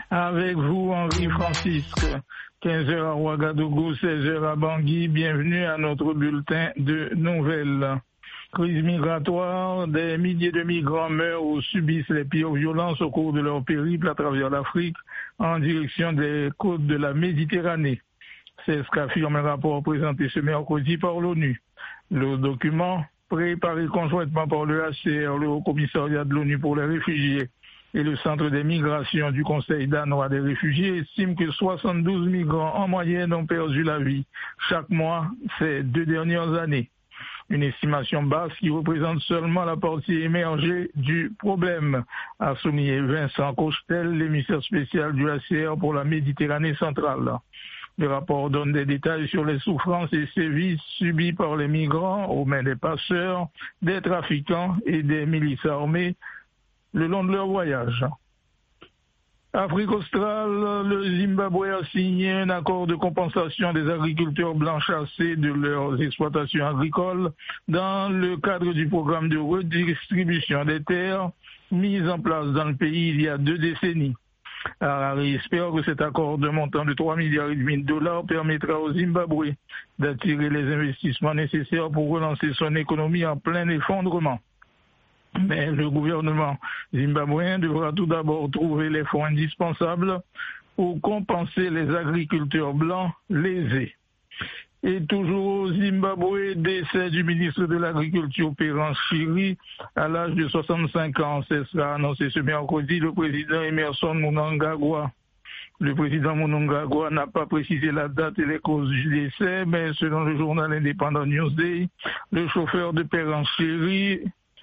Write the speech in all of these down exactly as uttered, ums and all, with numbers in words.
Avec vous, Henri Francisque. quinze heures à Ouagadougou, seize heures à Bangui. Bienvenue à notre bulletin de nouvelles. Crise migratoire, des milliers de migrants meurent ou subissent les pires violences au cours de leur périple à travers l'Afrique en direction des côtes de la Méditerranée. C'est ce qu'affirme un rapport présenté ce mercredi par l'ONU. Le document, préparé conjointement par le H C R, le Haut Commissariat de l'ONU pour les réfugiés, et le Centre des migrations du Conseil danois des réfugiés, estime que soixante-douze migrants en moyenne ont perdu la vie chaque mois ces deux dernières années. Une estimation basse qui représente seulement la partie émergée du problème, a souligné Vincent Cochetel, l'émissaire spécial du H C R pour la Méditerranée centrale. Le rapport donne des détails sur les souffrances et sévices subis par les migrants aux mains des passeurs, des trafiquants et des milices armées le long de leur voyage. Afrique australe, le Zimbabwe a signé un accord de compensation des agriculteurs blancs chassés de leurs exploitations agricoles dans le cadre du programme de redistribution des terres mis en place dans le pays il y a deux décennies. Harare espère que cet accord de montant de trois milliards et demi de dollars permettra au Zimbabwe d'attirer les investissements nécessaires pour relancer son économie en plein effondrement. Mais le gouvernement zimbabwéen devra tout d'abord trouver les fonds indispensables pour compenser les agriculteurs blancs lésés. Et toujours au Zimbabwe, décès du ministre de l'Agriculture Perence Shiri à l'âge de soixante-cinq ans. C'est ce qu'a annoncé ce mercredi le président Emmerson Mnangagwa. Le président Mnangagwa n'a pas précisé la date et les causes du décès, mais selon le journal indépendant Newsday, le chauffeur de Perence Shiri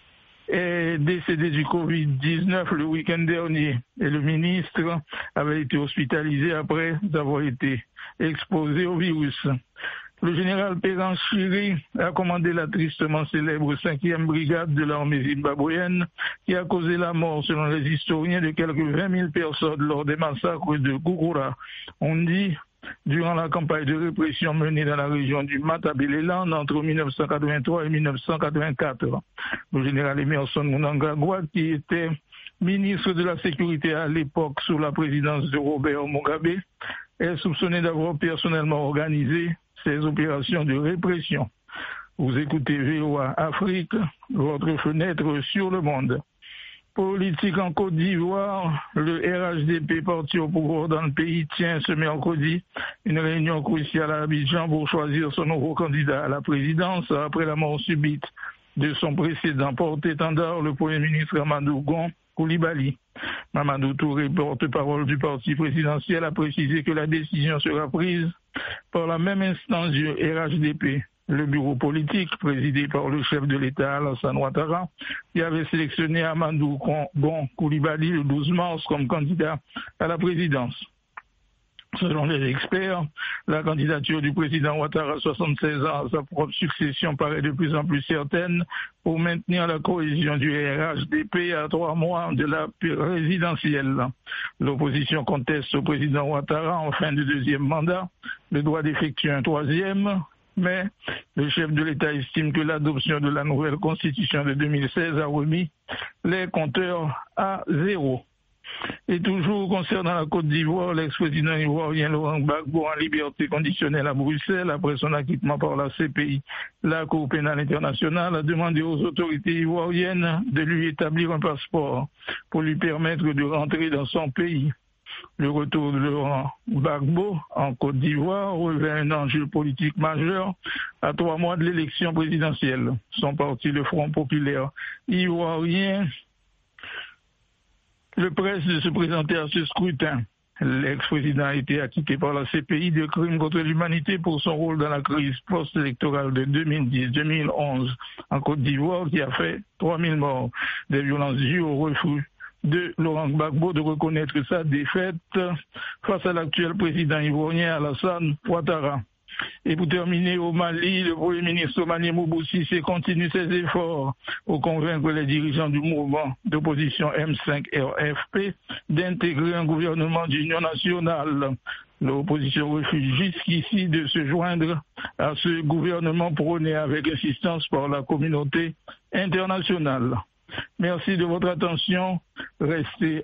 est décédé du covid dix-neuf le week-end dernier et le ministre avait été hospitalisé après avoir été exposé au virus. Le général Perence Shiri a commandé la tristement célèbre cinquième brigade de l'armée zimbabwéenne qui a causé la mort, selon les historiens, de quelques vingt mille personnes lors des massacres de Gougoura. On dit durant la campagne de répression menée dans la région du Matabeleland entre mille neuf cent quatre-vingt-trois et mille neuf cent quatre-vingt-quatre. Le général Emmerson Mnangagwa, qui était ministre de la Sécurité à l'époque sous la présidence de Robert Mugabe, est soupçonné d'avoir personnellement organisé ces opérations de répression. Vous écoutez V O A Afrique, votre fenêtre sur le monde. Politique en Côte d'Ivoire, le R H D P parti au pouvoir dans le pays tient ce mercredi une réunion cruciale à Abidjan pour choisir son nouveau candidat à la présidence après la mort subite de son précédent porte-étendard, le Premier ministre Amadou Gon Coulibaly. Mamadou Touré, porte-parole du parti présidentiel, a précisé que la décision sera prise par la même instance du R H D P. Le bureau politique, présidé par le chef de l'État Alassane Ouattara, qui avait sélectionné Amadou Gon Coulibaly le douze mars comme candidat à la présidence. Selon les experts, la candidature du président Ouattara, soixante-seize ans, à sa propre succession paraît de plus en plus certaine pour maintenir la cohésion du R H D P à trois mois de la présidentielle. L'opposition conteste au président Ouattara en fin de deuxième mandat le droit d'effectuer un troisième, mais le chef de l'État estime que l'adoption de la nouvelle constitution de deux mille seize a remis les compteurs à zéro. Et toujours concernant la Côte d'Ivoire, l'ex-président ivoirien Laurent Gbagbo en liberté conditionnelle à Bruxelles après son acquittement par la C P I, la Cour pénale internationale, a demandé aux autorités ivoiriennes de lui établir un passeport pour lui permettre de rentrer dans son pays. Le retour de Laurent Gbagbo en Côte d'Ivoire revêt un enjeu politique majeur à trois mois de l'élection présidentielle. Son parti, le Front populaire ivoirien, le presse de se présenter à ce scrutin. L'ex-président a été acquitté par la C P I de crimes contre l'humanité pour son rôle dans la crise post-électorale de deux mille dix deux mille onze en Côte d'Ivoire qui a fait trois mille morts. Des violences dues au refus de Laurent Gbagbo de reconnaître sa défaite face à l'actuel président ivoirien Alassane Ouattara. Et pour terminer, au Mali, le Premier ministre Omani Moubou Cissé continue ses efforts pour convaincre les dirigeants du mouvement d'opposition M cinq R F P d'intégrer un gouvernement d'union nationale. L'opposition refuse jusqu'ici de se joindre à ce gouvernement prôné avec insistance par la communauté internationale. Merci de votre attention. Restez